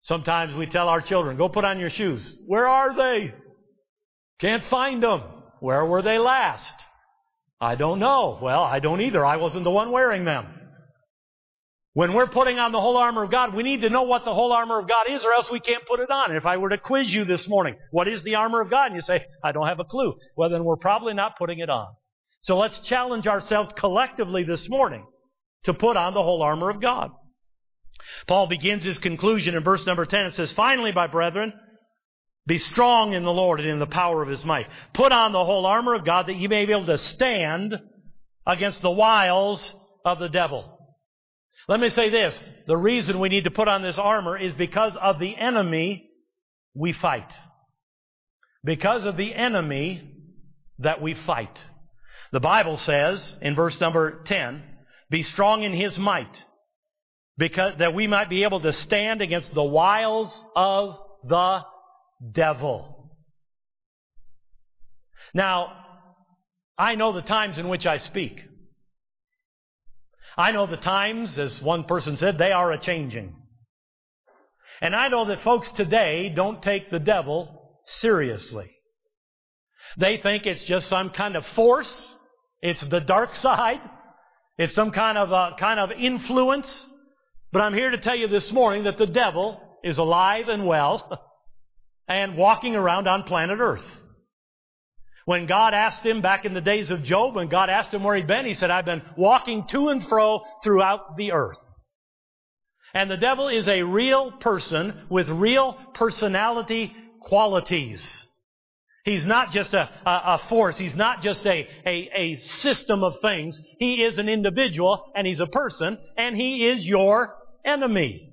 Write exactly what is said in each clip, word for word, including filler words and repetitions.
Sometimes we tell our children, go put on your shoes. Where are they? Can't find them. Where were they last? I don't know. Well, I don't either. I wasn't the one wearing them. When we're putting on the whole armor of God, we need to know what the whole armor of God is, or else we can't put it on. And if I were to quiz you this morning, what is the armor of God? And you say, I don't have a clue. Well, then we're probably not putting it on. So let's challenge ourselves collectively this morning to put on the whole armor of God. Paul begins his conclusion in verse number ten. It says, finally, my brethren, be strong in the Lord and in the power of His might. Put on the whole armor of God that you may be able to stand against the wiles of the devil. Let me say this. The reason we need to put on this armor is because of the enemy we fight. Because of the enemy that we fight. The Bible says in verse number ten, be strong in His might, because that we might be able to stand against the wiles of the devil. Now, I know the times in which I speak. I know the times, as one person said, they are a-changing. And I know that folks today don't take the devil seriously. They think it's just some kind of force. It's the dark side. It's some kind of uh, kind of influence. But I'm here to tell you this morning that the devil is alive and well and walking around on planet Earth. When God asked him back in the days of Job, when God asked him where he'd been, he said, I've been walking to and fro throughout the earth. And the devil is a real person with real personality qualities. He's not just a, a, a force. He's not just a, a, a system of things. He is an individual, and he's a person, and he is your enemy.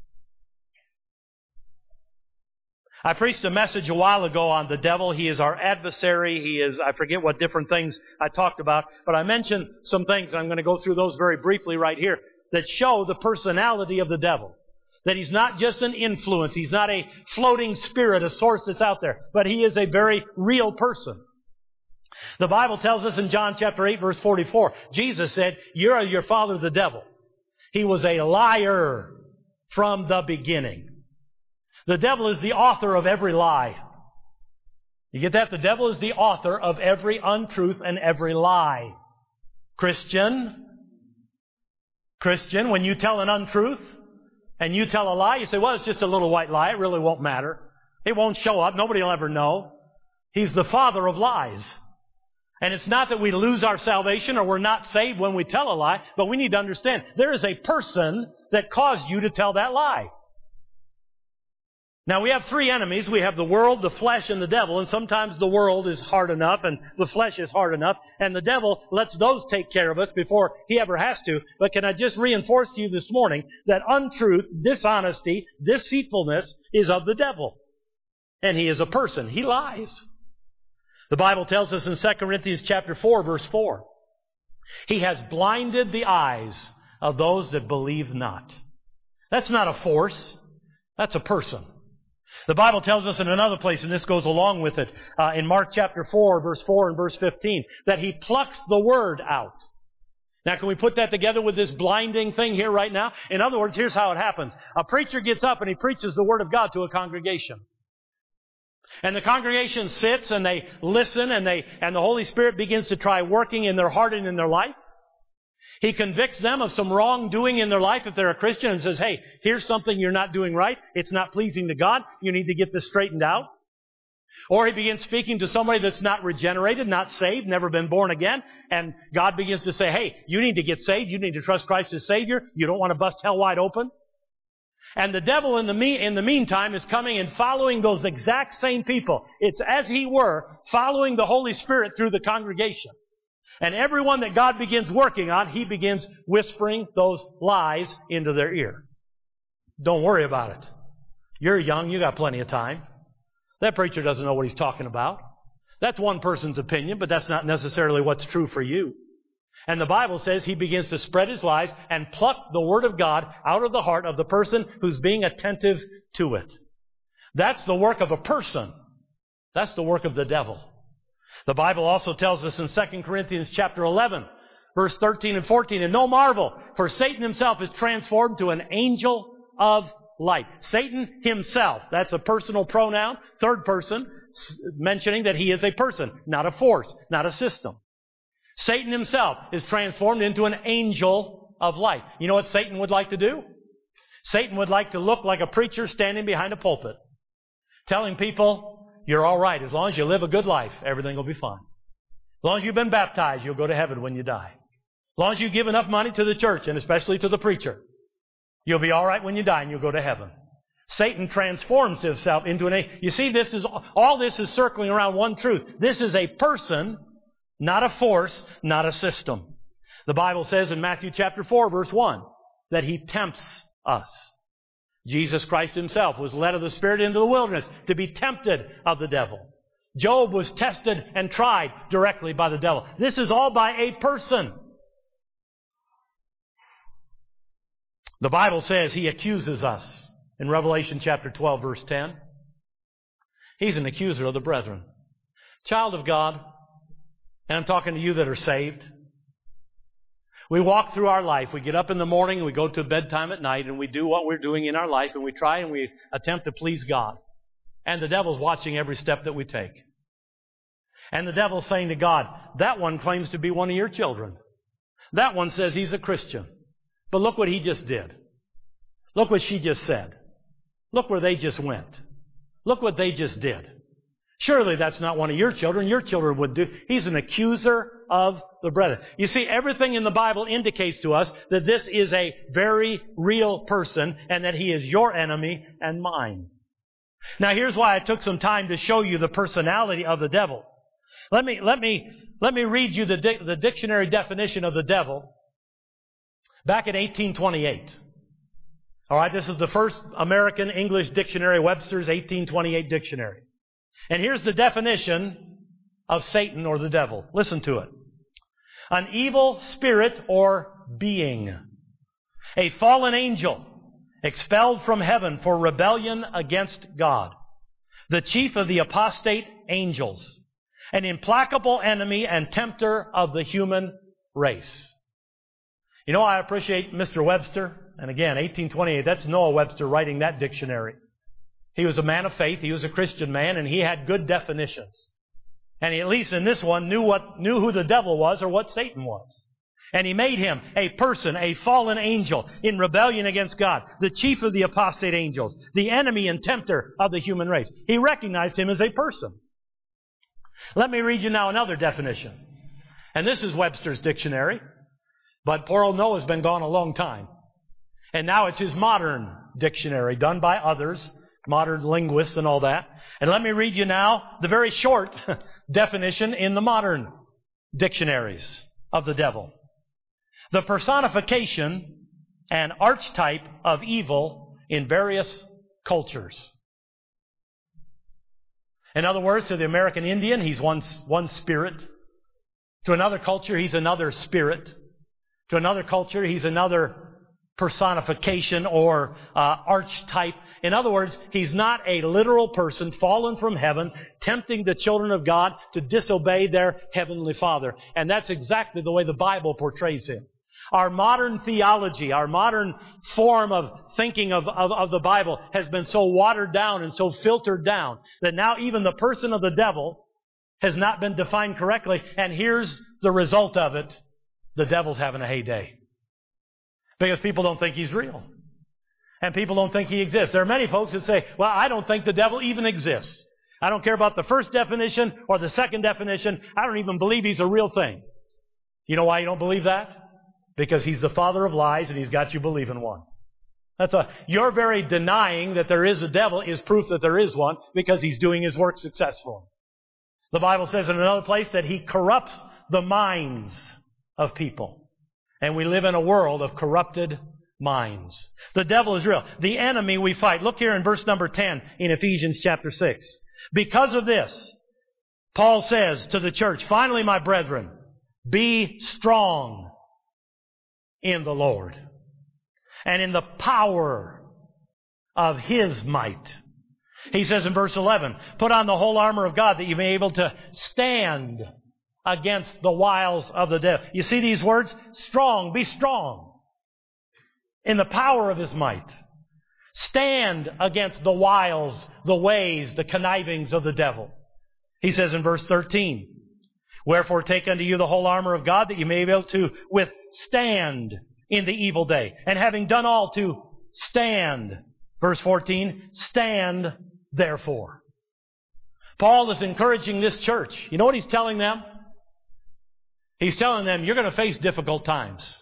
I preached a message a while ago on the devil. He is our adversary. He is, I forget what different things I talked about, but I mentioned some things, and I'm going to go through those very briefly right here, that show the personality of the devil. That he's not just an influence. He's not a floating spirit, a source that's out there, but he is a very real person. The Bible tells us in John chapter eight, verse forty-four, Jesus said, you're your father the devil. He was a liar from the beginning. The devil is the author of every lie. You get that? The devil is the author of every untruth and every lie. Christian, Christian, when you tell an untruth and you tell a lie, you say, well, it's just a little white lie. It really won't matter. It won't show up. Nobody will ever know. He's the father of lies. And it's not that we lose our salvation or we're not saved when we tell a lie, but we need to understand there is a person that caused you to tell that lie. Now, we have three enemies. We have the world, the flesh, and the devil. And sometimes the world is hard enough and the flesh is hard enough. And the devil lets those take care of us before he ever has to. But can I just reinforce to you this morning that untruth, dishonesty, deceitfulness is of the devil. And he is a person. He lies. The Bible tells us in Second Corinthians chapter four, verse four, he has blinded the eyes of those that believe not. That's not a force. That's a person. The Bible tells us in another place, and this goes along with it, uh, in Mark chapter four, verse four and verse fifteen, that he plucks the word out. Now, can we put that together with this blinding thing here right now? In other words, here's how it happens. A preacher gets up and he preaches the word of God to a congregation. And the congregation sits and they listen and they and the Holy Spirit begins to try working in their heart and in their life. He convicts them of some wrongdoing in their life if they're a Christian and says, hey, here's something you're not doing right. It's not pleasing to God. You need to get this straightened out. Or he begins speaking to somebody that's not regenerated, not saved, never been born again. And God begins to say, hey, you need to get saved. You need to trust Christ as Savior. You don't want to bust hell wide open. And the devil in the me- in the meantime is coming and following those exact same people. It's as he were following the Holy Spirit through the congregation. And everyone that God begins working on, he begins whispering those lies into their ear. Don't worry about it. You're young. You got plenty of time. That preacher doesn't know what he's talking about. That's one person's opinion, but that's not necessarily what's true for you. And the Bible says he begins to spread his lies and pluck the Word of God out of the heart of the person who's being attentive to it. That's the work of a person. That's the work of the devil. The Bible also tells us in Second Corinthians chapter eleven, verse thirteen and fourteen, and no marvel, for Satan himself is transformed to an angel of light. Satan himself, that's a personal pronoun, third person, mentioning that he is a person, not a force, not a system. Satan himself is transformed into an angel of light. You know what Satan would like to do? Satan would like to look like a preacher standing behind a pulpit, telling people, you're all right. As long as you live a good life, everything will be fine. As long as you've been baptized, you'll go to heaven when you die. As long as you give enough money to the church, and especially to the preacher, you'll be all right when you die and you'll go to heaven. Satan transforms himself into an angel. You see, this is all this is circling around one truth. This is a person, not a force, not a system. The Bible says in Matthew chapter four, verse one, that he tempts us. Jesus Christ himself was led of the Spirit into the wilderness to be tempted of the devil. Job was tested and tried directly by the devil. This is all by a person. The Bible says he accuses us in Revelation chapter twelve, verse ten. He's an accuser of the brethren. Child of God, and I'm talking to you that are saved. We walk through our life. We get up in the morning and we go to bedtime at night and we do what we're doing in our life and we try and we attempt to please God. And the devil's watching every step that we take. And the devil's saying to God, that one claims to be one of your children. That one says he's a Christian. But look what he just did. Look what she just said. Look where they just went. Look what they just did. Surely that's not one of your children. Your children would do. He's an accuser of the brethren. You see, everything in the Bible indicates to us that this is a very real person and that he is your enemy and mine. Now here's why I took some time to show you the personality of the devil. Let me, let me, let me read you the, di- the dictionary definition of the devil back in eighteen twenty-eight. All right, this is the first American English dictionary, Webster's eighteen twenty-eight dictionary. And here's the definition of Satan or the devil. Listen to it. An evil spirit or being. A fallen angel expelled from heaven for rebellion against God. The chief of the apostate angels. An implacable enemy and tempter of the human race. You know, I appreciate Mister Webster. And again, eighteen twenty-eight, that's Noah Webster writing that dictionary. He was a man of faith. He was a Christian man, and he had good definitions. And he, at least in this one, knew what knew who the devil was or what Satan was. And he made him a person, a fallen angel in rebellion against God, the chief of the apostate angels, the enemy and tempter of the human race. He recognized him as a person. Let me read you now another definition. And this is Webster's dictionary. But poor old Noah's been gone a long time. And now it's his modern dictionary, done by others, modern linguists and all that. And let me read you now the very short definition in the modern dictionaries of the devil. The personification and archetype of evil in various cultures. In other words, to the American Indian, he's one, one spirit. To another culture, he's another spirit. To another culture, he's another personification or uh, archetype. In other words, he's not a literal person fallen from heaven, tempting the children of God to disobey their heavenly Father. And that's exactly the way the Bible portrays him. Our modern theology, our modern form of thinking of, of, of the Bible has been so watered down and so filtered down that now even the person of the devil has not been defined correctly. And here's the result of it. The devil's having a heyday. Because people don't think he's real. And people don't think he exists. There are many folks that say, well, I don't think the devil even exists. I don't care about the first definition or the second definition. I don't even believe he's a real thing. You know why you don't believe that? Because he's the father of lies and he's got you believing one. That's a, your very denying that there is a devil is proof that there is one because he's doing his work successfully. The Bible says in another place that he corrupts the minds of people. And we live in a world of corrupted minds. The devil is real. The enemy we fight. Look here in verse number ten in Ephesians chapter six. Because of this, Paul says to the church, finally, my brethren, be strong in the Lord and in the power of His might. He says in verse eleven, put on the whole armor of God that you may be able to stand against the wiles of the devil. You see these words? Strong, be strong in the power of His might. stand against the wiles, the ways, the connivings of the devil. He says in verse thirteen, wherefore take unto you the whole armor of God, that you may be able to withstand in the evil day. And having done all, to stand. Verse fourteen, stand therefore. Paul is encouraging this church. You know what he's telling them? He's telling them, you're going to face difficult times.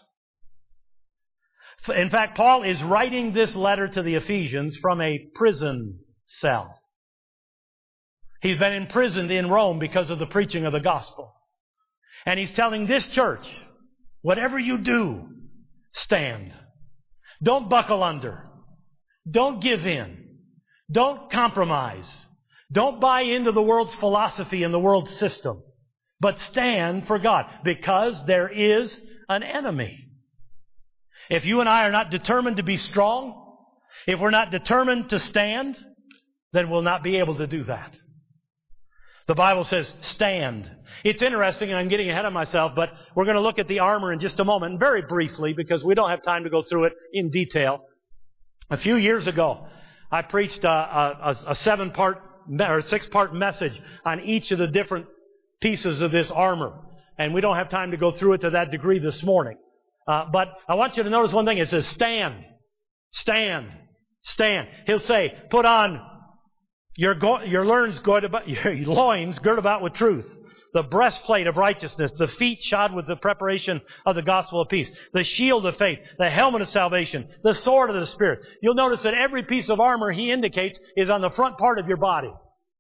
In fact, Paul is writing this letter to the Ephesians from a prison cell. He's been imprisoned in Rome because of the preaching of the gospel. And he's telling this church, whatever you do, stand. Don't buckle under. Don't give in. Don't compromise. Don't buy into the world's philosophy and the world's system. But stand for God, because there is an enemy. If you and I are not determined to be strong, if we're not determined to stand, then we'll not be able to do that. The Bible says, stand. It's interesting, and I'm getting ahead of myself, but we're going to look at the armor in just a moment, very briefly, because we don't have time to go through it in detail. A few years ago, I preached a, a, a seven-part or six-part message on each of the different pieces of this armor. And we don't have time to go through it to that degree this morning. Uh, but I want you to notice one thing. It says, stand, stand, stand. He'll say, put on your, go- your, loins girded about, your loins girded about with truth, the breastplate of righteousness, the feet shod with the preparation of the gospel of peace, the shield of faith, the helmet of salvation, the sword of the Spirit. You'll notice that every piece of armor he indicates is on the front part of your body.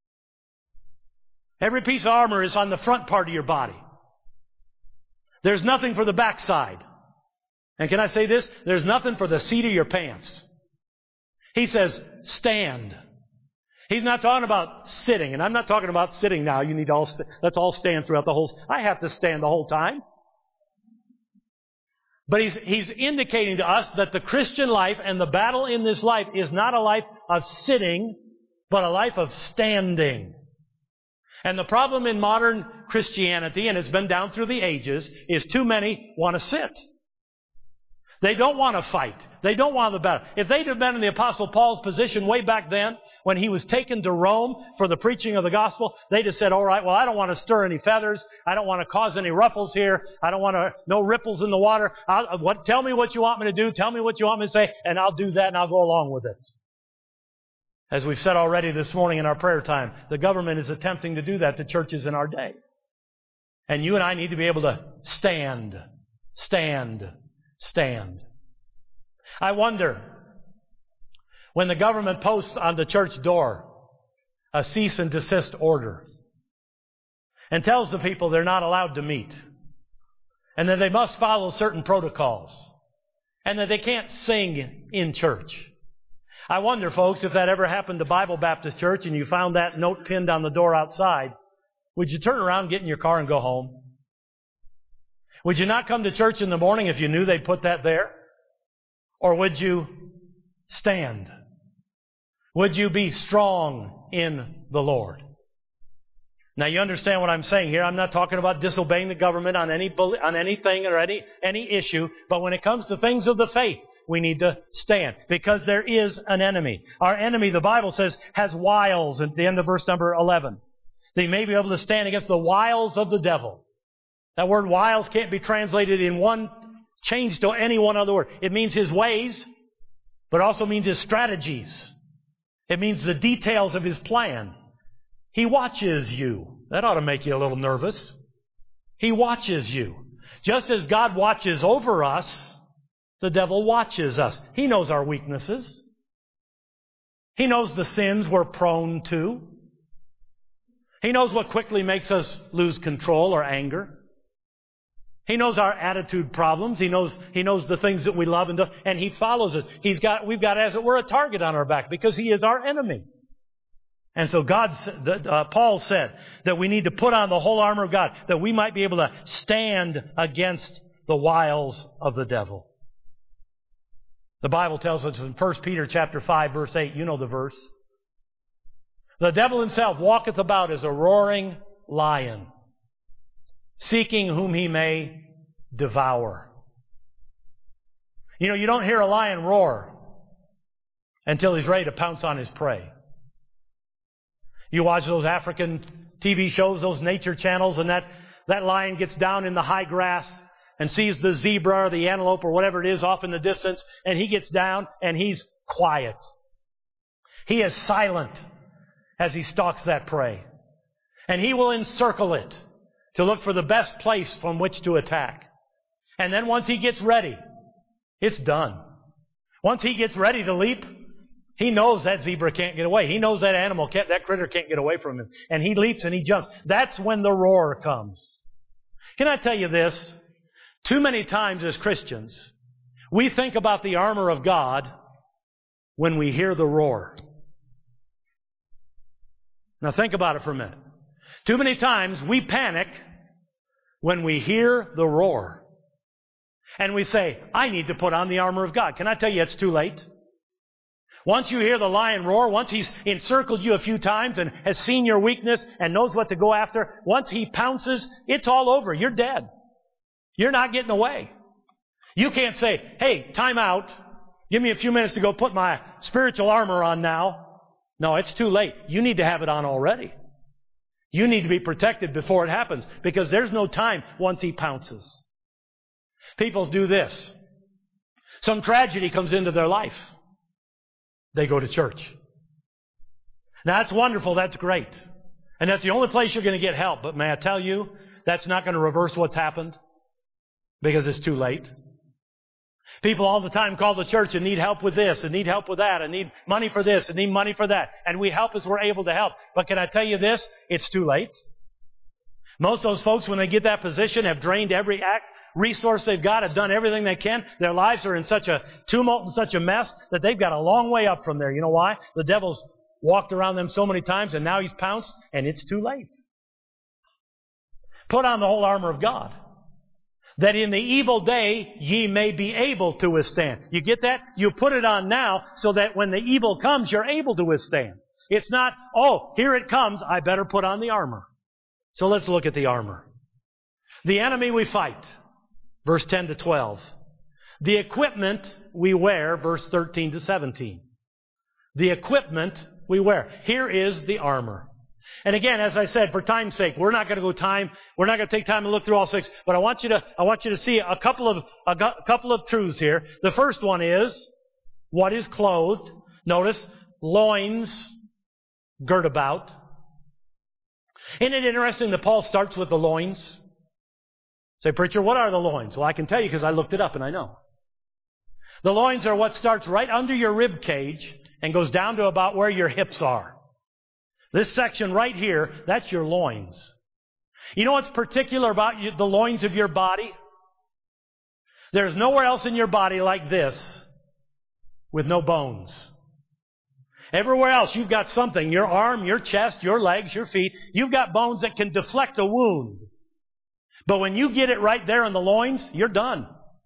Every piece of armor is on the front part of your body. There's nothing for the backside. And can I say this? There's nothing for the seat of your pants. He says, stand. He's not talking about sitting. And I'm not talking about sitting now. You need to all, st- let's all stand throughout the whole, I have to stand the whole time. But he's, he's indicating to us that the Christian life and the battle in this life is not a life of sitting, but a life of standing. And the problem in modern Christianity, and it's been down through the ages, is too many want to sit. They don't want to fight. They don't want the battle. If they'd have been in the Apostle Paul's position way back then, when he was taken to Rome for the preaching of the gospel, they'd have said, all right, well, I don't want to stir any feathers. I don't want to cause any ruffles here. I don't want to, no ripples in the water. I'll, what, tell me what you want me to do. Tell me what you want me to say, and I'll do that, and I'll go along with it. As we've said already this morning in our prayer time, the government is attempting to do that to churches in our day. And you and I need to be able to stand, stand, stand. I wonder, when the government posts on the church door a cease and desist order and tells the people they're not allowed to meet and that they must follow certain protocols and that they can't sing in church. I wonder, folks, if that ever happened to Bible Baptist Church and you found that note pinned on the door outside, would you turn around, get in your car, and go home? Would you not come to church in the morning if you knew they'd put that there? Or would you stand? Would you be strong in the Lord? Now, you understand what I'm saying here. I'm not talking about disobeying the government on any on anything or any any issue, but when it comes to things of the faith, we need to stand, because there is an enemy. Our enemy, the Bible says, has wiles at the end of verse number eleven. They may be able to stand against the wiles of the devil. That word wiles can't be translated in one, changed to any one other word. It means his ways, but also means his strategies. It means the details of his plan. He watches you. That ought to make you a little nervous. He watches you. Just as God watches over us, the devil watches us. He knows our weaknesses. He knows the sins we're prone to. He knows what quickly makes us lose control or anger. He knows our attitude problems. He knows He knows the things that we love and do, and He follows it. He's got we've got, as it were, a target on our back because He is our enemy. And so God, uh, Paul said that we need to put on the whole armor of God that we might be able to stand against the wiles of the devil. The Bible tells us in First Peter chapter five, verse eight, you know the verse. The devil himself walketh about as a roaring lion, seeking whom he may devour. You know, you don't hear a lion roar until he's ready to pounce on his prey. You watch those African T V shows, those nature channels, and that, that lion gets down in the high grass and sees the zebra or the antelope or whatever it is off in the distance, and he gets down and he's quiet. He is silent as he stalks that prey. And he will encircle it to look for the best place from which to attack. And then once he gets ready, it's done. Once he gets ready to leap, he knows that zebra can't get away. He knows that animal can't, that critter can't get away from him. And he leaps and he jumps. That's when the roar comes. Can I tell you this? Too many times as Christians, we think about the armor of God when we hear the roar. Now think about it for a minute. Too many times we panic when we hear the roar. And we say, I need to put on the armor of God. Can I tell you it's too late? Once you hear the lion roar, once he's encircled you a few times and has seen your weakness and knows what to go after, once he pounces, it's all over. You're dead. You're not getting away. You can't say, hey, time out. Give me a few minutes to go put my spiritual armor on now. No, it's too late. You need to have it on already. You need to be protected before it happens, because there's no time once he pounces. People do this. Some tragedy comes into their life. They go to church. Now that's wonderful. That's great. And that's the only place you're going to get help. But may I tell you, that's not going to reverse what's happened, because it's too late. People all the time call the church and need help with this and need help with that and need money for this and need money for that. And we help as we're able to help. But can I tell you this? It's too late. Most of those folks, when they get that position, have drained every act, resource they've got, have done everything they can. Their lives are in such a tumult and such a mess that they've got a long way up from there. You know why? The devil's walked around them so many times and now he's pounced, and it's too late. Put on the whole armor of God, that in the evil day ye may be able to withstand. You get that? You put it on now so that when the evil comes, you're able to withstand. It's not, oh, here it comes, I better put on the armor. So let's look at the armor. The enemy we fight, verse ten to twelve. The equipment we wear, verse thirteen to seventeen. The equipment we wear. Here is the armor. And again, as I said, for time's sake, we're not going to go time. We're not going to take time to look through all six. But I want you to, I want you to see a couple of, a, a couple of truths here. The first one is, what is clothed? Notice, loins girt about. Isn't it interesting that Paul starts with the loins? Say, preacher, what are the loins? Well, I can tell you because I looked it up and I know. The loins are what starts right under your rib cage and goes down to about where your hips are. This section right here, that's your loins. You know what's particular about you, the loins of your body? There's nowhere else in your body like this with no bones. Everywhere else you've got something, your arm, your chest, your legs, your feet, you've got bones that can deflect a wound. But when you get it right there in the loins, you're done.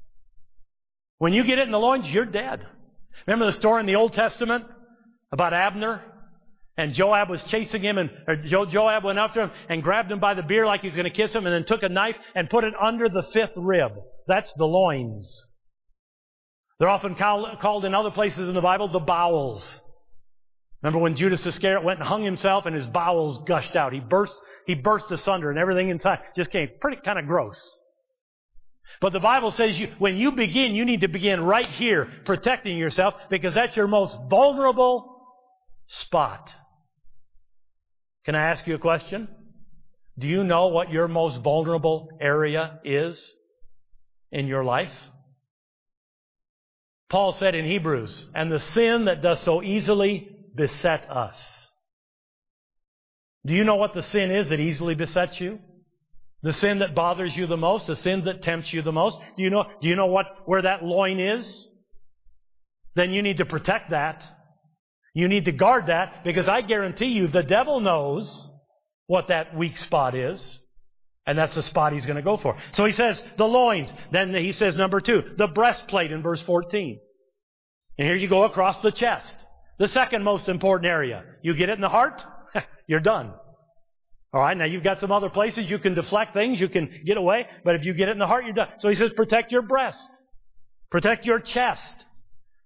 When you get it in the loins, you're dead. Remember the story in the Old Testament about Abner? And Joab was chasing him, and or Joab went after him and grabbed him by the beard like he's going to kiss him, and then took a knife and put it under the fifth rib. That's the loins. They're often called in other places in the Bible the bowels. Remember when Judas Iscariot went and hung himself and his bowels gushed out. He burst, he burst asunder and everything inside just came pretty kind of gross. But the Bible says you, when you begin, you need to begin right here protecting yourself, because that's your most vulnerable spot. Can I ask you a question? Do you know what your most vulnerable area is in your life? Paul said in Hebrews, and the sin that does so easily beset us. Do you know what the sin is that easily besets you? The sin that bothers you the most, the sin that tempts you the most. Do you know, do you know what, where that loin is? Then you need to protect that. You need to guard that, because I guarantee you the devil knows what that weak spot is. And that's the spot he's going to go for. So he says the loins. Then he says number two, the breastplate in verse fourteen. And here you go across the chest. The second most important area. You get it in the heart, you're done. All right, now you've got some other places you can deflect things, you can get away. But if you get it in the heart, you're done. So he says protect your breast. Protect your chest.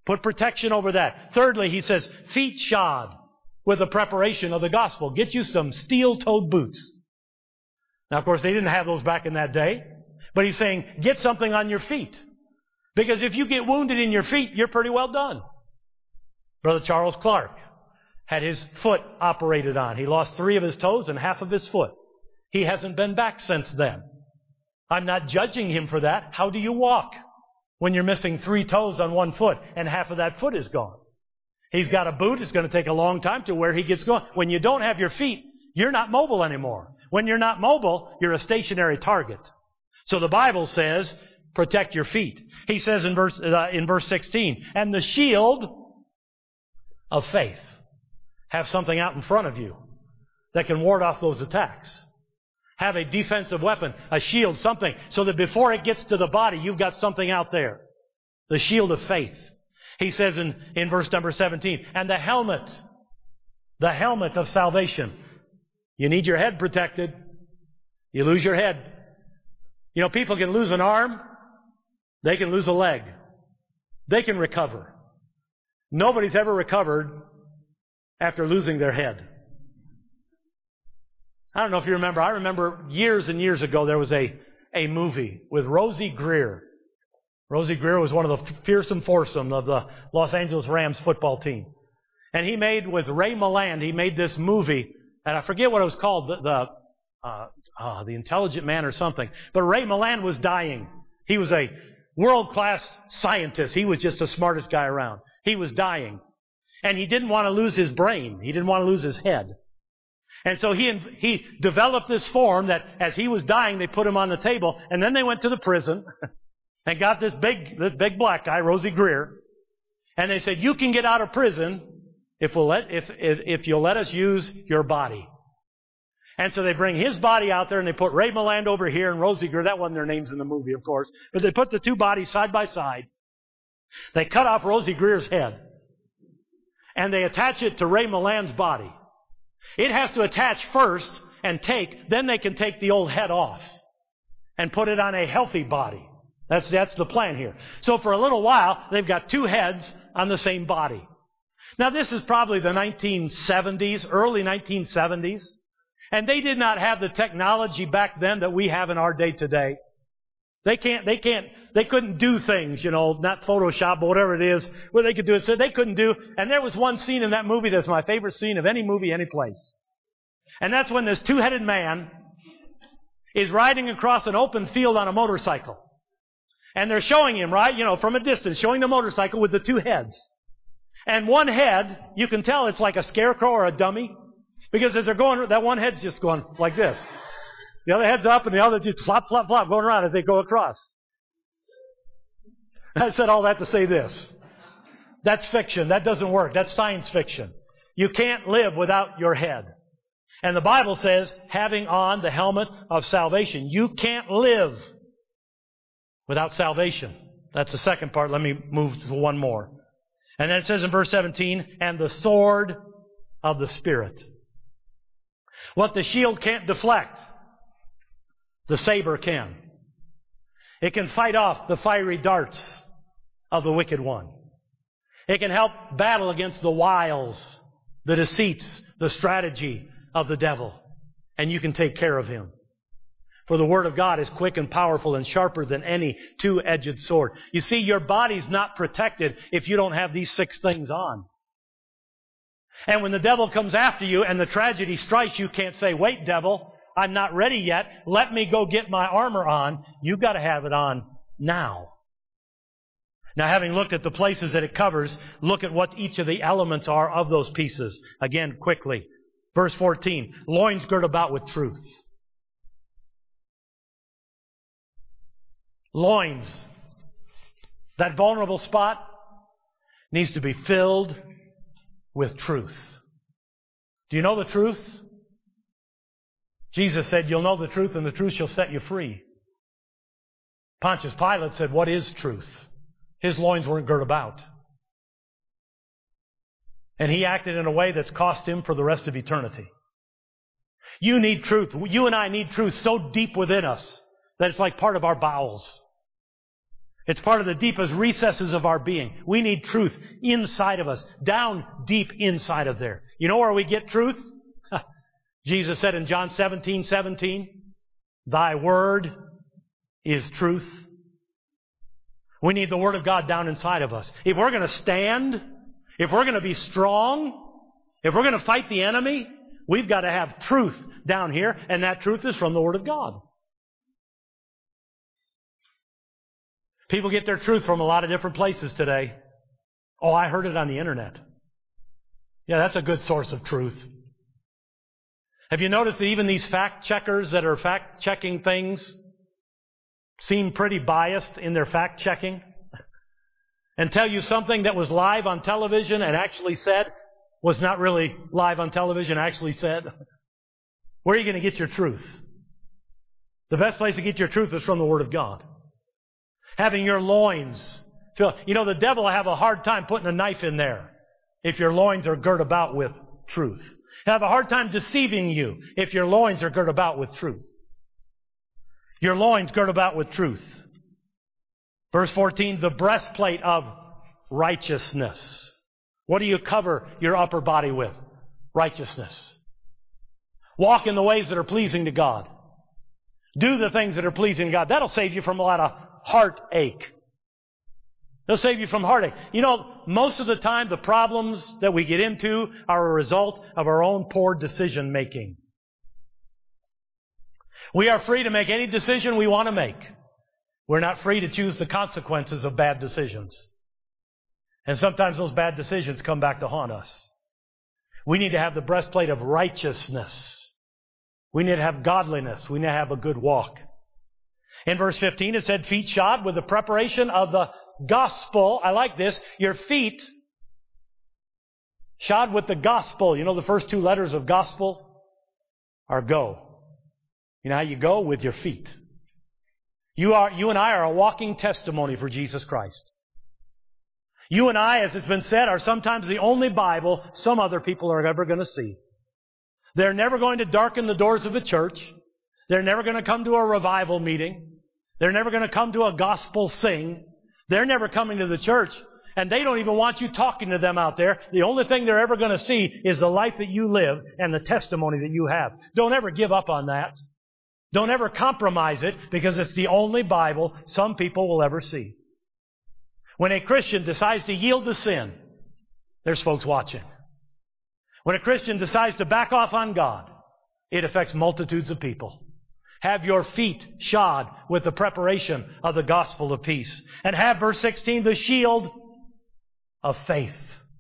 Put protection over that. Thirdly, he says, feet shod with the preparation of the gospel. Get you some steel-toed boots. Now, of course, they didn't have those back in that day. But he's saying, get something on your feet. Because if you get wounded in your feet, you're pretty well done. Brother Charles Clark had his foot operated on. He lost three of his toes and half of his foot. He hasn't been back since then. I'm not judging him for that. How do you walk when you're missing three toes on one foot and half of that foot is gone? He's got a boot. It's going to take a long time to where he gets going. When you don't have your feet, you're not mobile anymore. When you're not mobile, you're a stationary target. So the Bible says, protect your feet. He says in verse, uh, in verse sixteen, and the shield of faith. Have something out in front of you that can ward off those attacks. Have a defensive weapon, a shield, something, so that before it gets to the body, you've got something out there. The shield of faith. He says in, in verse number seventeen, and the helmet, the helmet of salvation. You need your head protected. You lose your head. You know, people can lose an arm. They can lose a leg. They can recover. Nobody's ever recovered after losing their head. I don't know if you remember. I remember years and years ago there was a, a movie with Rosie Greer. Rosie Greer was one of the fearsome foursome of the Los Angeles Rams football team. And he made, with Ray Milland, he made this movie, and I forget what it was called, the, the, uh, uh, the Intelligent Man or something. But Ray Milland was dying. He was a world-class scientist. He was just the smartest guy around. He was dying. And he didn't want to lose his brain. He didn't want to lose his head. And so he he developed this form that as he was dying, they put him on the table. And then they went to the prison and got this big, this big black guy, Rosie Greer. And they said, you can get out of prison if we'll let, if, if, if you'll let us use your body. And so they bring his body out there and they put Ray Milland over here and Rosie Greer. That wasn't their names in the movie, of course. But they put the two bodies side by side. They cut off Rosie Greer's head. And they attach it to Ray Milland's body. It has to attach first and take, then they can take the old head off and put it on a healthy body. That's, that's the plan here. So for a little while, they've got two heads on the same body. Now this is probably the nineteen seventies, early nineteen seventies. And they did not have the technology back then that we have in our day today. They can't, they can't, they couldn't do things, you know, not Photoshop, but whatever it is, where they could do it. So they couldn't do, and there was one scene in that movie that's my favorite scene of any movie, any place. And that's when this two-headed man is riding across an open field on a motorcycle. And they're showing him, right, you know, from a distance, showing the motorcycle with the two heads. And one head, you can tell it's like a scarecrow or a dummy, because as they're going, that one head's just going like this. The other head's up and the other just flop, flop, flop, going around as they go across. I said all that to say this. That's fiction. That doesn't work. That's science fiction. You can't live without your head. And the Bible says, having on the helmet of salvation. You can't live without salvation. That's the second part. Let me move to one more. And then it says in verse seventeen, and the sword of the Spirit. What the shield can't deflect, the saber can. It can fight off the fiery darts of the wicked one. It can help battle against the wiles, the deceits, the strategy of the devil. And you can take care of him. For the Word of God is quick and powerful and sharper than any two-edged sword. You see, your body's not protected if you don't have these six things on. And when the devil comes after you and the tragedy strikes, you can't say, wait, devil, I'm not ready yet. Let me go get my armor on. You've got to have it on now. Now, having looked at the places that it covers, look at what each of the elements are of those pieces. Again, quickly. Verse fourteen, loins girt about with truth. Loins, that vulnerable spot, needs to be filled with truth. Do you know the truth? Jesus said, you'll know the truth and the truth shall set you free. Pontius Pilate said, what is truth? His loins weren't girt about. And he acted in a way that's cost him for the rest of eternity. You need truth. You and I need truth so deep within us that it's like part of our bowels. It's part of the deepest recesses of our being. We need truth inside of us, down deep inside of there. You know where we get truth? Jesus said in John seventeen seventeen, Thy word is truth. We need the Word of God down inside of us. If we're going to stand, if we're going to be strong, if we're going to fight the enemy, we've got to have truth down here, and that truth is from the Word of God. People get their truth from a lot of different places today. Oh, I heard it on the internet. Yeah, that's a good source of truth. Have you noticed that even these fact checkers that are fact checking things seem pretty biased in their fact checking? And tell you something that was live on television and actually said was not really live on television, actually said. Where are you going to get your truth? The best place to get your truth is from the Word of God. Having your loins filled. You know, the devil will have a hard time putting a knife in there if your loins are girt about with truth. He'll have a hard time deceiving you if your loins are girt about with truth. Your loins girt about with truth. Verse fourteen, the breastplate of righteousness. What do you cover your upper body with? Righteousness. Walk in the ways that are pleasing to God. Do the things that are pleasing to God. That'll save you from a lot of heartache. It'll save you from heartache. You know, most of the time the problems that we get into are a result of our own poor decision making. We are free to make any decision we want to make. We're not free to choose the consequences of bad decisions. And sometimes those bad decisions come back to haunt us. We need to have the breastplate of righteousness. We need to have godliness. We need to have a good walk. In verse fifteen, it said, feet shod with the preparation of the gospel. I like this. Your feet shod with the gospel. You know the first two letters of gospel are go. You know how you go? With your feet. You are, you and I are a walking testimony for Jesus Christ. You and I, as it's been said, are sometimes the only Bible some other people are ever going to see. They're never going to darken the doors of a church. They're never going to come to a revival meeting. They're never going to come to a gospel sing. They're never coming to the church. And they don't even want you talking to them out there. The only thing they're ever going to see is the life that you live and the testimony that you have. Don't ever give up on that. Don't ever compromise it, because it's the only Bible some people will ever see. When a Christian decides to yield to sin, there's folks watching. When a Christian decides to back off on God, it affects multitudes of people. Have your feet shod with the preparation of the gospel of peace. And have, verse sixteen, the shield of faith.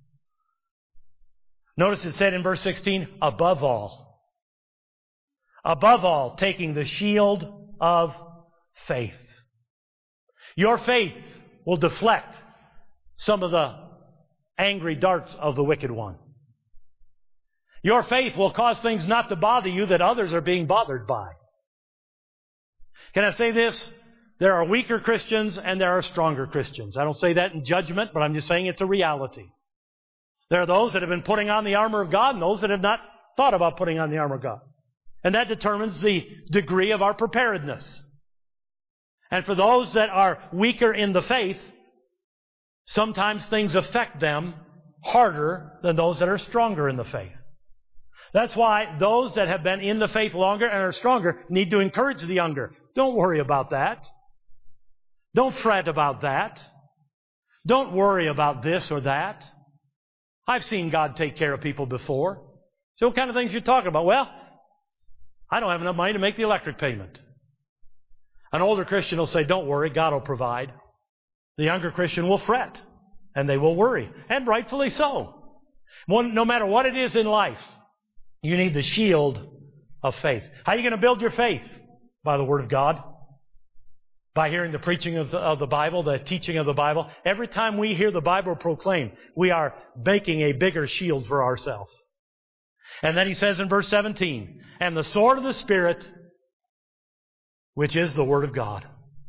Notice it said in verse sixteen, above all. Above all, taking the shield of faith. Your faith will deflect some of the angry darts of the wicked one. Your faith will cause things not to bother you that others are being bothered by. Can I say this? There are weaker Christians and there are stronger Christians. I don't say that in judgment, but I'm just saying it's a reality. There are those that have been putting on the armor of God and those that have not thought about putting on the armor of God. And that determines the degree of our preparedness. And for those that are weaker in the faith, sometimes things affect them harder than those that are stronger in the faith. That's why those that have been in the faith longer and are stronger need to encourage the younger. Don't worry about that. Don't fret about that. Don't worry about this or that. I've seen God take care of people before. So what kind of things are you talking about? Well, I don't have enough money to make the electric payment. An older Christian will say, don't worry, God will provide. The younger Christian will fret, and they will worry, and rightfully so. No matter what it is in life, you need the shield of faith. How are you going to build your faith? By the Word of God. By hearing the preaching of the, of the Bible, the teaching of the Bible. Every time we hear the Bible proclaimed, we are making a bigger shield for ourselves. And then he says in verse seventeen, and the sword of the Spirit, which is the Word of God.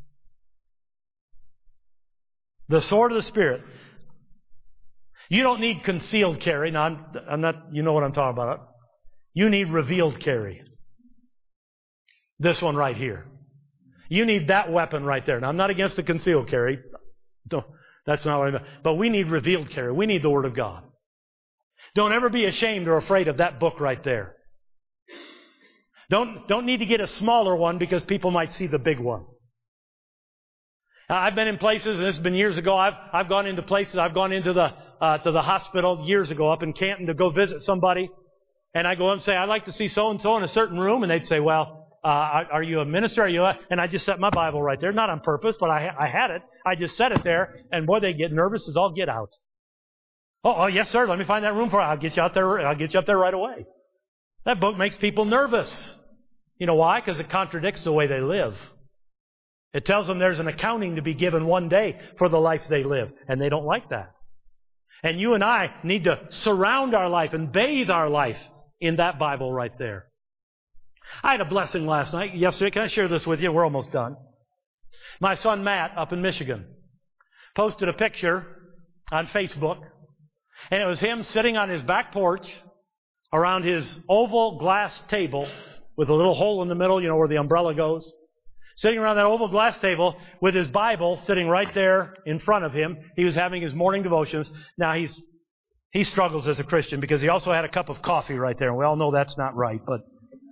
The sword of the Spirit. You don't need concealed carry. Now, I'm, I'm not, you know what I'm talking about. You need revealed carry. This one right here. You need that weapon right there. Now, I'm not against the concealed carry. Don't, that's not what I mean. But we need revealed carry. We need the Word of God. Don't ever be ashamed or afraid of that book right there. Don't, don't need to get a smaller one because people might see the big one. I've been in places, and this has been years ago, I've, I've gone into places, I've gone into the, uh, to the hospital years ago up in Canton to go visit somebody. And I go up and say, I'd like to see so-and-so in a certain room. And they'd say, well, uh, are you a minister? Are you a... And I just set my Bible right there. Not on purpose, but I, I had it. I just set it there. And boy, they get nervous as all get out. Oh, oh, yes, sir. Let me find that room for you. I'll get you out there. I'll get you up there right away. That book makes people nervous. You know why? Because it contradicts the way they live. It tells them there's an accounting to be given one day for the life they live. And they don't like that. And you and I need to surround our life and bathe our life in that Bible right there. I had a blessing last night, yesterday. Can I share this with you? We're almost done. My son Matt up in Michigan posted a picture on Facebook. And it was him sitting on his back porch around his oval glass table with a little hole in the middle, you know, where the umbrella goes. Sitting around that oval glass table with his Bible sitting right there in front of him. He was having his morning devotions. Now, he's he struggles as a Christian because he also had a cup of coffee right there. And we all know that's not right, but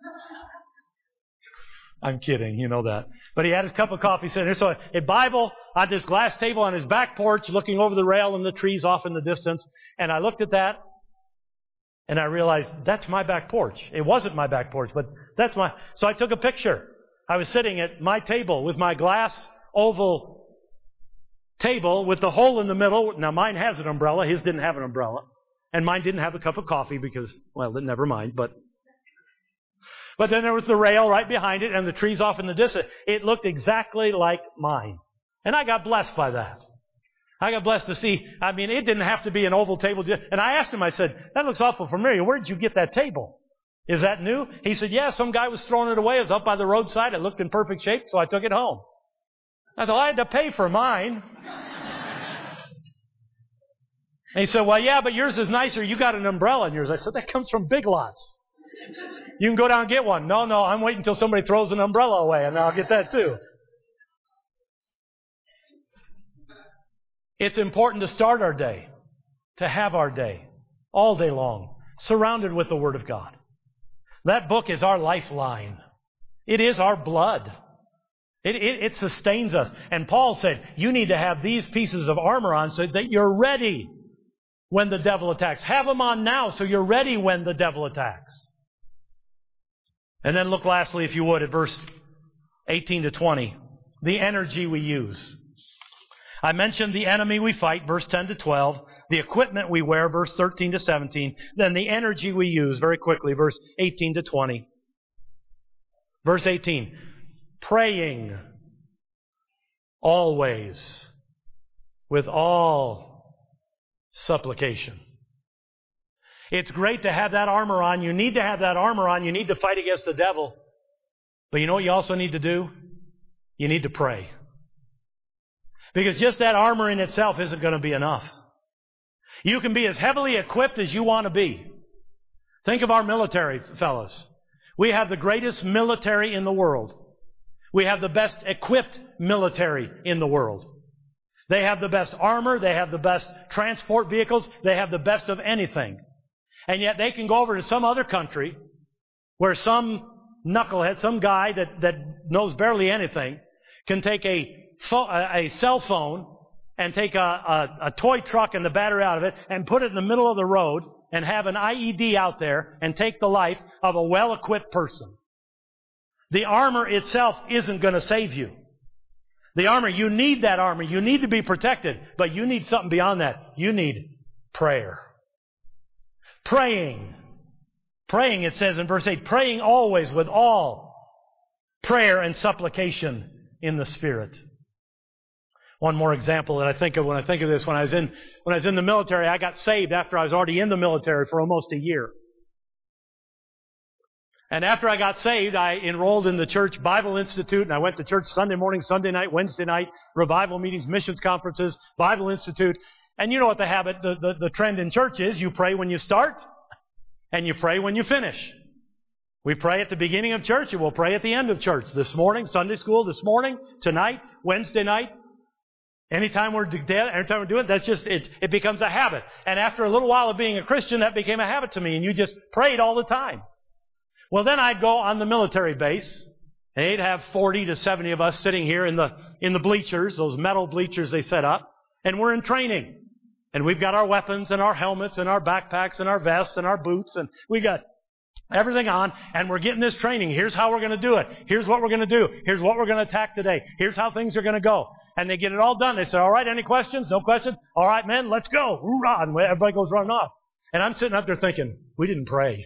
I'm kidding. You know that. But he had his cup of coffee sitting there. So a Bible on this glass table on his back porch looking over the rail and the trees off in the distance. And I looked at that and I realized that's my back porch. It wasn't my back porch, but that's my... So I took a picture. I was sitting at my table with my glass oval table with the hole in the middle. Now, mine has an umbrella. His didn't have an umbrella. And mine didn't have a cup of coffee because, well, never mind. But but then there was the rail right behind it and the trees off in the distance. It looked exactly like mine. And I got blessed by that. I got blessed to see. I mean, it didn't have to be an oval table. And I asked him, I said, that looks awful familiar. Where did you get that table? Is that new? He said, yeah, some guy was throwing it away. It was up by the roadside. It looked in perfect shape, so I took it home. I thought, I had to pay for mine. And he said, well, yeah, but yours is nicer. You got an umbrella in yours. I said, that comes from Big Lots. You can go down and get one. No, no, I'm waiting until somebody throws an umbrella away, and I'll get that too. It's important to start our day, to have our day, all day long, surrounded with the Word of God. That book is our lifeline. It is our blood. It, it, it sustains us. And Paul said, you need to have these pieces of armor on so that you're ready when the devil attacks. Have them on now so you're ready when the devil attacks. And then look lastly, if you would, at verse eighteen to twenty. The energy we use. I mentioned the enemy we fight, verse ten to twelve. The equipment we wear, verse thirteen to seventeen. Then the energy we use, very quickly, verse eighteen to twenty. Verse eighteen. Praying always with all supplication. It's great to have that armor on. You need to have that armor on. You need to fight against the devil. But you know what you also need to do? You need to pray. Because just that armor in itself isn't going to be enough. You can be as heavily equipped as you want to be. Think of our military, fellas. We have the greatest military in the world. We have the best equipped military in the world. They have the best armor. They have the best transport vehicles. They have the best of anything. And yet they can go over to some other country where some knucklehead, some guy that, that knows barely anything, can take a, a cell phone and take a, a, a toy truck and the battery out of it and put it in the middle of the road and have an I E D out there and take the life of a well-equipped person. The armor itself isn't going to save you. The armor, you need that armor. You need to be protected. But you need something beyond that. You need prayer. Praying. Praying, it says in verse eight, praying always with all prayer and supplication in the Spirit. One more example that I think of when I think of this, when I was in when I was in the military, I got saved after I was already in the military for almost a year. And after I got saved, I enrolled in the church Bible Institute, and I went to church Sunday morning, Sunday night, Wednesday night, revival meetings, missions conferences, Bible Institute. And you know what the habit, the, the, the trend in church is, you pray when you start, and you pray when you finish. We pray at the beginning of church and we'll pray at the end of church. This morning, Sunday school this morning, tonight, Wednesday night. Anytime we're together, anytime we're doing it, that's just, it, it becomes a habit. And after a little while of being a Christian, that became a habit to me, and you just prayed all the time. Well, then I'd go on the military base, and they'd have forty to seventy of us sitting here in the, in the bleachers, those metal bleachers they set up, and we're in training. And we've got our weapons and our helmets and our backpacks and our vests and our boots, and we got everything on, and we're getting this training. Here's how we're going to do it. Here's what we're going to do. Here's what we're going to attack today. Here's how things are going to go. And they get it all done. They say, all right, any questions? No questions? All right, men, let's go. Hoorah! And everybody goes running off. And I'm sitting up there thinking, we didn't pray.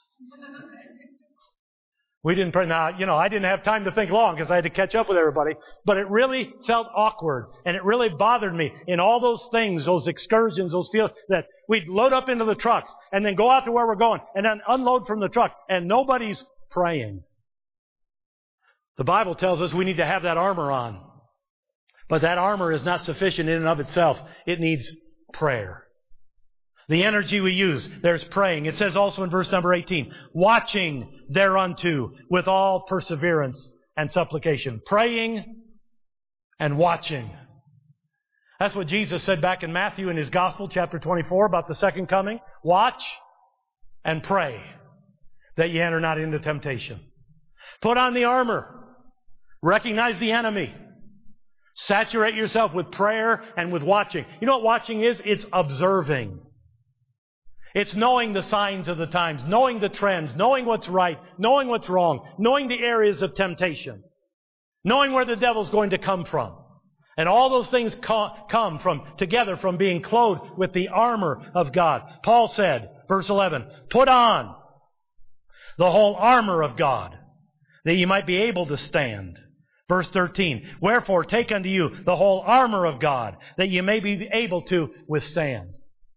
We didn't pray. Now, you know, I didn't have time to think long because I had to catch up with everybody. But it really felt awkward. And it really bothered me in all those things, those excursions, those fields, that we'd load up into the trucks and then go out to where we're going and then unload from the truck. And nobody's praying. The Bible tells us we need to have that armor on. But that armor is not sufficient in and of itself. It needs prayer. The energy we use, there's praying. It says also in verse number eighteen, watching thereunto with all perseverance and supplication. Praying and watching. That's what Jesus said back in Matthew in His Gospel, chapter twenty-four, about the second coming. Watch and pray that ye enter not into temptation. Put on the armor. Recognize the enemy. Saturate yourself with prayer and with watching. You know what watching is? It's observing. It's knowing the signs of the times, knowing the trends, knowing what's right, knowing what's wrong, knowing the areas of temptation, knowing where the devil's going to come from. And all those things co- come from together from being clothed with the armor of God. Paul said, verse eleven, put on the whole armor of God, that you might be able to stand. Verse thirteen, wherefore take unto you the whole armor of God, that you may be able to withstand.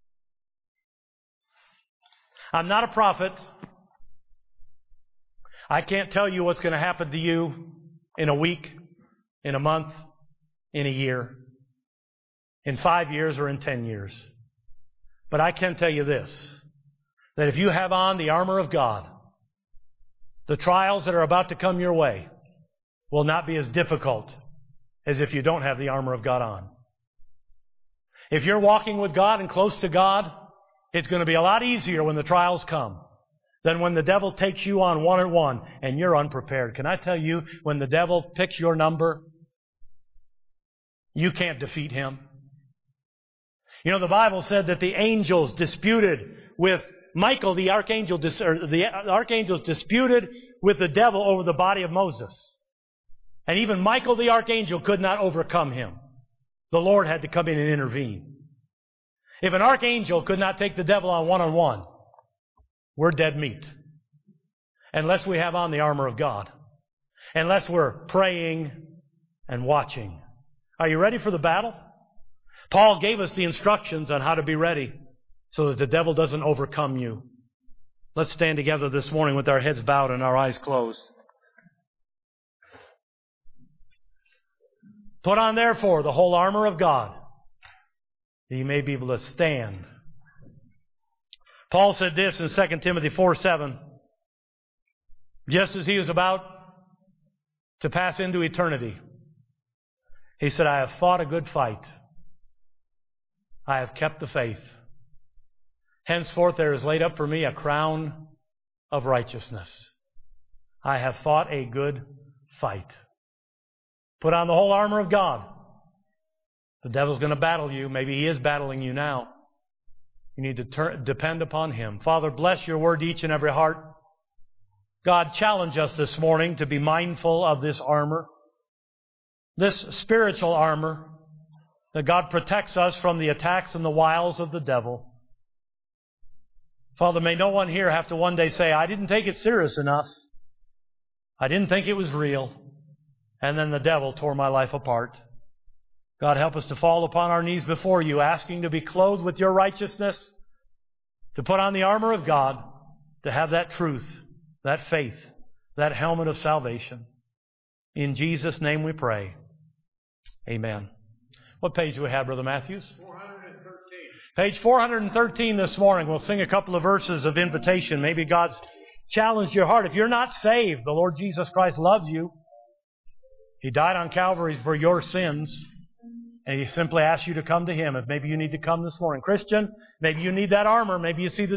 I'm not a prophet. I can't tell you what's going to happen to you in a week, in a month, in a year, in five years, or in ten years. But I can tell you this, that if you have on the armor of God, the trials that are about to come your way will not be as difficult as if you don't have the armor of God on. If you're walking with God and close to God, it's going to be a lot easier when the trials come than when the devil takes you on one-on-one and you're unprepared. Can I tell you, when the devil picks your number, you can't defeat him. You know, the Bible said that the angels disputed with Michael, the archangel, or the archangels disputed with the devil over the body of Moses. And even Michael, the archangel, could not overcome him. The Lord had to come in and intervene. If an archangel could not take the devil on one-on-one, we're dead meat. Unless we have on the armor of God. Unless we're praying and watching. Are you ready for the battle? Paul gave us the instructions on how to be ready so that the devil doesn't overcome you. Let's stand together this morning with our heads bowed and our eyes closed. Put on, therefore, the whole armor of God, that you may be able to stand. Paul said this in Second Timothy four seven. Just as he was about to pass into eternity, he said, I have fought a good fight. I have kept the faith. Henceforth there is laid up for me a crown of righteousness. I have fought a good fight. Put on the whole armor of God. The devil's going to battle you. Maybe he is battling you now. You need to ter- depend upon him. Father, bless your word to each and every heart. God, challenge us this morning to be mindful of this armor, this spiritual armor, that God protects us from the attacks and the wiles of the devil. Father, may no one here have to one day say, I didn't take it serious enough. I didn't think it was real. And then the devil tore my life apart. God, help us to fall upon our knees before you, asking to be clothed with your righteousness, to put on the armor of God, to have that truth, that faith, that helmet of salvation. In Jesus' name we pray. Amen. What page do we have, Brother Matthews? four hundred thirteen. Page four hundred thirteen this morning. We'll sing a couple of verses of invitation. Maybe God's challenged your heart. If you're not saved, the Lord Jesus Christ loves you. He died on Calvary for your sins. And He simply asks you to come to Him. If maybe you need to come this morning. Christian, maybe you need that armor. Maybe you see the